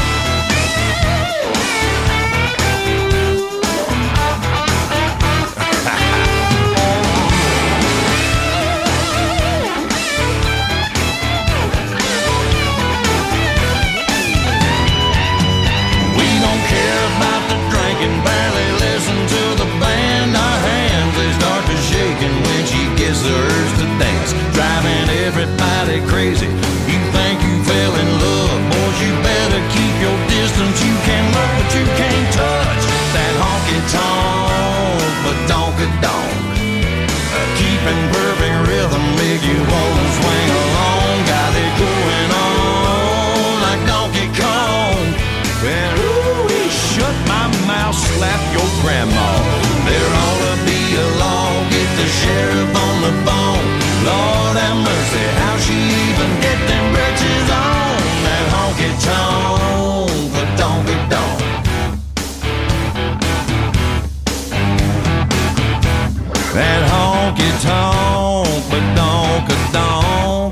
S7: Barely listen to the band. Our hands, they start to shaking when she gets the urge to dance, driving everybody crazy. You think you fell in love, boys, you better keep your distance. You can look, but you can't touch that honky-tonk, but donk-a-donk. Keeping perfect rhythm, make you wanna swing along. Got it going on like Donkey Kong. And ooh, shut my mouth, slap your grandma. There ought to be a law, get the sheriff on the phone. Lord have mercy, how she even get them britches on? That honky-tonk, but donk-a-donk. That honky-tonk, but donk-a-donk.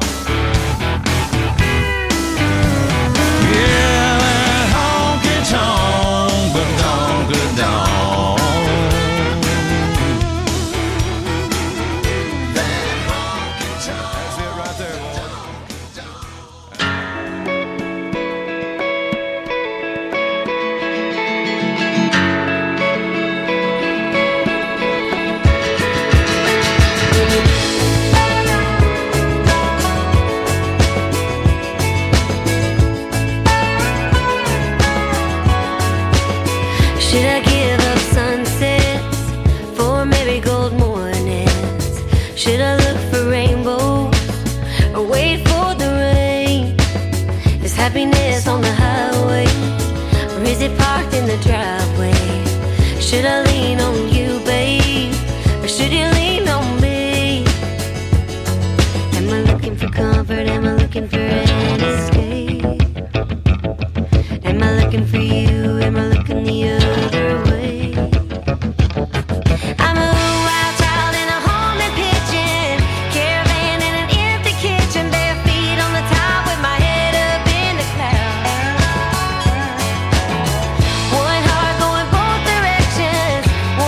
S7: Yeah, that honky-tonk, but donk-a-donk. That honky-tonk. That's it right there, boy.
S3: Should I give up sunsets for maybe gold mornings? Should I look for rainbows or wait for the rain? Is happiness on the highway or is it parked in the driveway? Should I lean on you, babe, or should you lean on me? Am I looking for comfort? Am I looking for an escape? Am I looking for you? Am I looking the other way? I'm a wild child in a haunted kitchen, caravan in an empty kitchen, bare feet on the top with my head up in the clouds. One heart going both directions,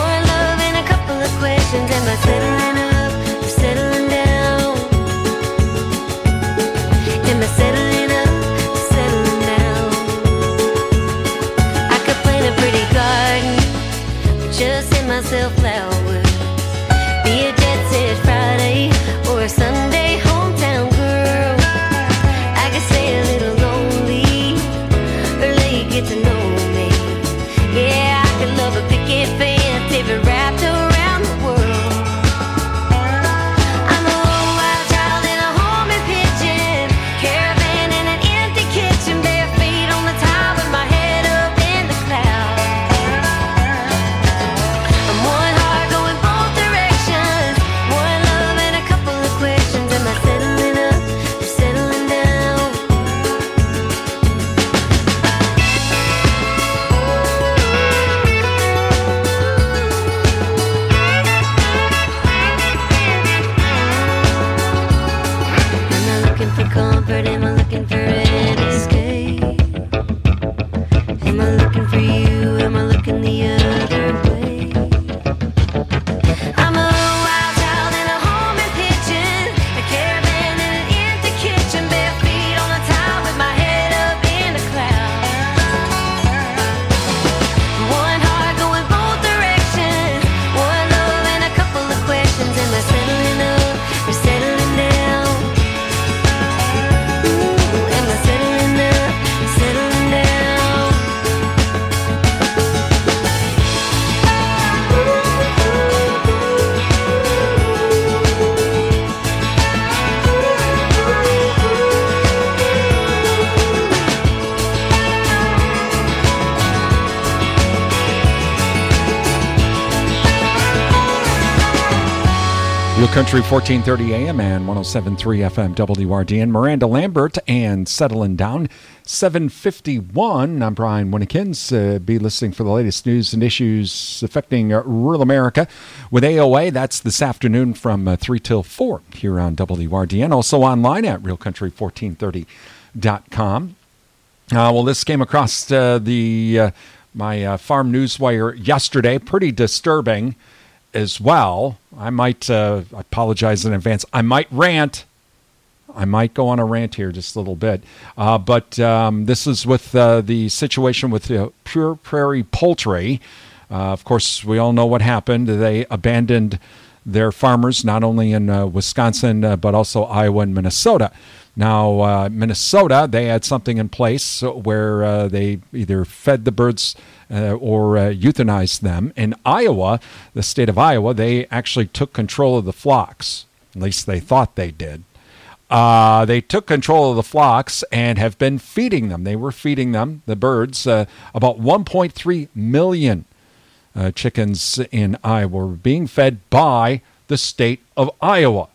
S20: Real Country 1430 AM and 107.3 FM WRDN. Miranda Lambert and Settling Down. 7:51. I'm Brian Winnekins. Be listening for the latest news and issues affecting rural America with AOA. That's this afternoon from 3 till 4 here on WRDN. Also online at realcountry1430.com. Well, this came across my Farm Newswire yesterday. Pretty disturbing as well. I might apologize in advance. I might rant. I might go on a rant here just a little bit. But this is with the situation with Pure Prairie Poultry. Of course, we all know what happened. They abandoned their farmers, not only in Wisconsin, but also Iowa and Minnesota. Now, Minnesota, they had something in place where they either fed the birds or euthanized them. In Iowa, the state of Iowa, they actually took control of the flocks. At least they thought they did. They took control of the flocks and have been feeding them. They were feeding them, the birds, about 1.3 million chickens in Iowa were being fed by the state of Iowa.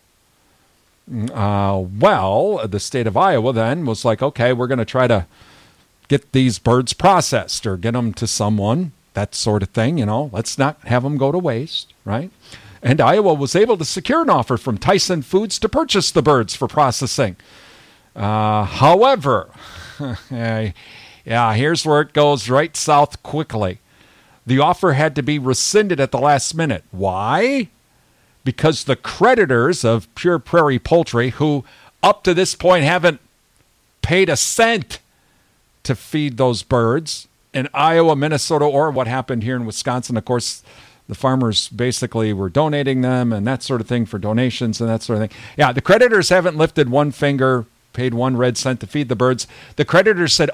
S20: Well, the state of Iowa then was like, okay, we're going to try to get these birds processed or get them to someone, that sort of thing. Let's not have them go to waste, right? And Iowa was able to secure an offer from Tyson Foods to purchase the birds for processing. However, here's where it goes right south quickly. The offer had to be rescinded at the last minute. Why? Because the creditors of Pure Prairie Poultry, who up to this point haven't paid a cent to feed those birds in Iowa, Minnesota, or what happened here in Wisconsin, of course, the farmers basically were donating them and that sort of thing for donations and that sort of thing. Yeah, the creditors haven't lifted one finger, paid 1 red cent to feed the birds. The creditors said,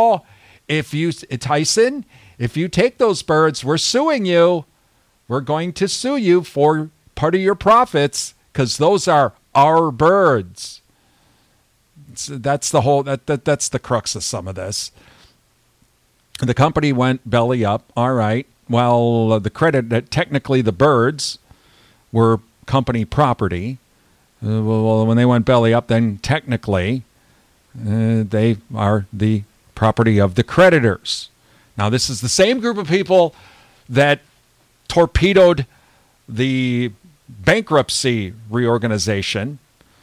S20: Tyson, if you take those birds, we're suing you. We're going to sue you for part of your profits because those are our birds. So that's the whole, that's the crux of some of this. The company went belly up. All right. Well, technically the birds were company property. Well, when they went belly up, then technically they are the property of the creditors. Now, this is the same group of people that torpedoed the bankruptcy reorganization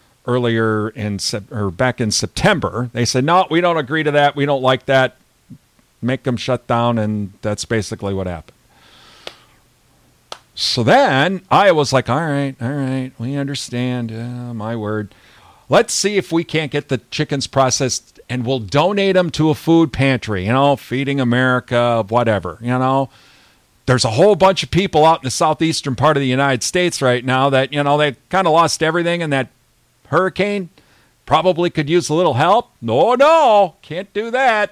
S20: back in September. They said, no, we don't agree to that. We don't like that. Make them shut down, and that's basically what happened. So then Iowa's like, all right, we understand. My word. Let's see if we can't get the chickens processed, and we'll donate them to a food pantry, Feeding America, whatever, There's a whole bunch of people out in the southeastern part of the United States right now that, they kind of lost everything in that hurricane. Probably could use a little help. No, can't do that.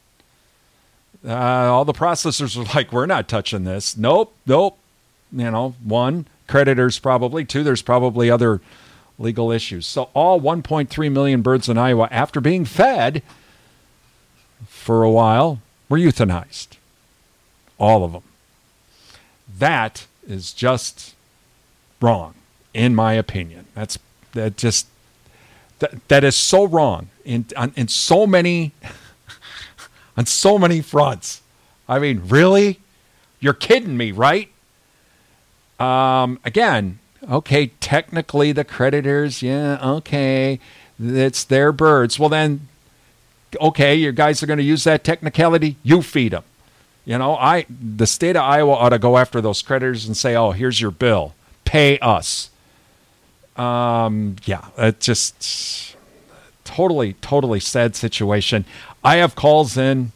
S20: All the processors are like, we're not touching this. Nope. One, creditors probably. Two, there's probably other legal issues. So all 1.3 million birds in Iowa, after being fed for a while, were euthanized. All of them. That is just wrong, in my opinion. That is so wrong in so many on so many fronts. I mean, really? You're kidding me, right? Again, okay, technically the creditors, okay, it's their birds. Well then, okay, your guys are going to use that technicality. You feed them. The state of Iowa ought to go after those creditors and say, oh, here's your bill. Pay us. It's just totally sad situation. I have calls in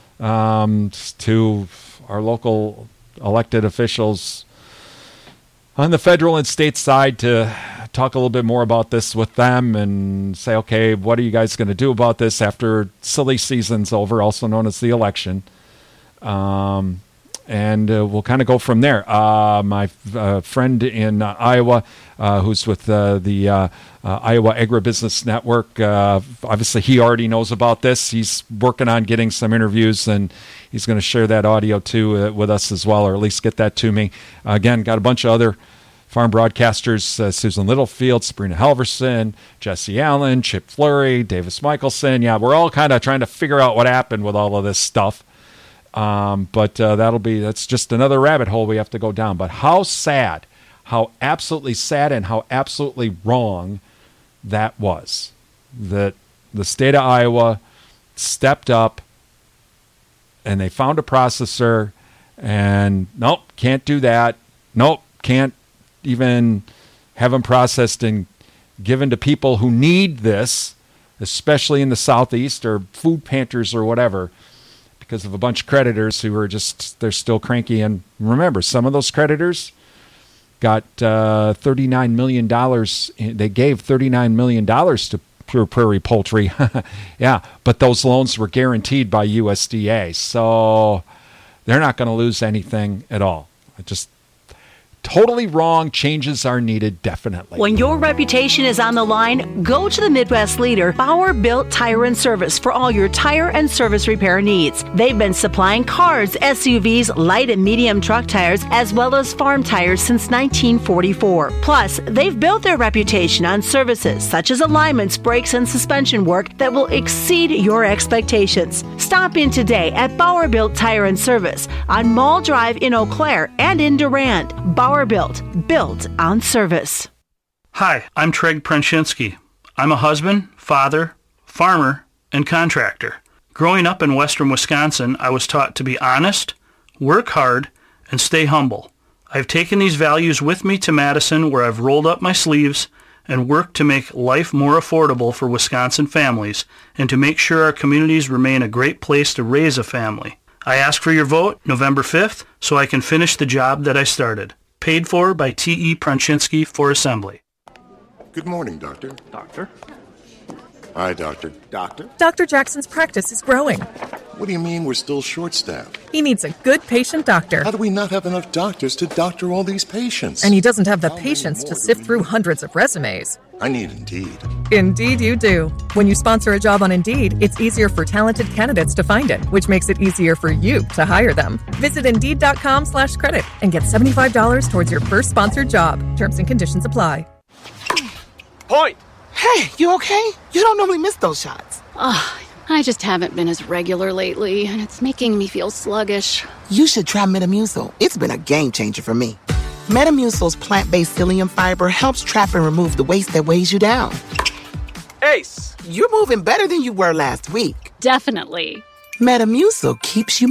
S20: to our local elected officials on the federal and state side to talk a little bit more about this with them and say, okay, what are you guys going to do about this after silly season's over, also known as the election? And we'll kind of go from there. My friend in Iowa, who's with the Iowa Agribusiness Network, obviously he already knows about this. He's working on getting some interviews, and he's going to share that audio too with us as well, or at least get that to me. Again, got a bunch of other Farm broadcasters Susan Littlefield, Sabrina Halverson, Jesse Allen, Chip Fleury, Davis Michelson. Yeah, we're all kind of trying to figure out what happened with all of this stuff. But that's just another rabbit hole we have to go down. But how sad, how absolutely sad and how absolutely wrong that was. That the state of Iowa stepped up and they found a processor and nope, can't do that. Nope, can't even have them processed and given to people who need this, especially in the Southeast or food pantries or whatever, because of a bunch of creditors who are they're still cranky. And remember, some of those creditors got $39 million. They gave $39 million to Pure Prairie Poultry. Yeah, but those loans were guaranteed by USDA. So they're not going to lose anything at all. Just totally wrong. Changes are needed, definitely.
S2: When your reputation is on the line, go to the Midwest leader, Bauer Built Tire and Service, for all your tire and service repair needs. They've been supplying cars, SUVs, light and medium truck tires, as well as farm tires since 1944. Plus, they've built their reputation on services such as alignments, brakes, and suspension work that will exceed your expectations. Stop in today at Bauer Built Tire and Service on Mall Drive in Eau Claire and in Durand. Bauer Built on service.
S4: Hi, I'm Treg Prenshinsky. I'm a husband, father, farmer, and contractor. Growing up in western Wisconsin, I was taught to be honest, work hard, and stay humble. I've taken these values with me to Madison, where I've rolled up my sleeves and worked to make life more affordable for Wisconsin families and to make sure our communities remain a great place to raise a family. I ask for your vote November 5th so I can finish the job that I started. Paid for by T.E. Prenshinsky for Assembly.
S16: Good morning, Doctor.
S4: Doctor?
S16: Hi, Doctor. Doctor?
S17: Dr. Jackson's practice is growing.
S16: What do you mean we're still short-staffed?
S17: He needs a good patient doctor.
S16: How do we not have enough doctors to doctor all these patients?
S17: And he doesn't have the patience to sift through hundreds of resumes.
S16: I need Indeed.
S17: Indeed you do. When you sponsor a job on Indeed, it's easier for talented candidates to find it, which makes it easier for you to hire them. Visit Indeed.com/credit and get $75 towards your first sponsored job. Terms and conditions apply.
S18: Point!
S19: Hey, you okay? You don't normally miss those shots.
S21: I just haven't been as regular lately, and it's making me feel sluggish.
S19: You should try Metamucil. It's been a game changer for me. Metamucil's plant-based psyllium fiber helps trap and remove the waste that weighs you down.
S18: Ace!
S19: You're moving better than you were last week.
S21: Definitely.
S19: Metamucil keeps you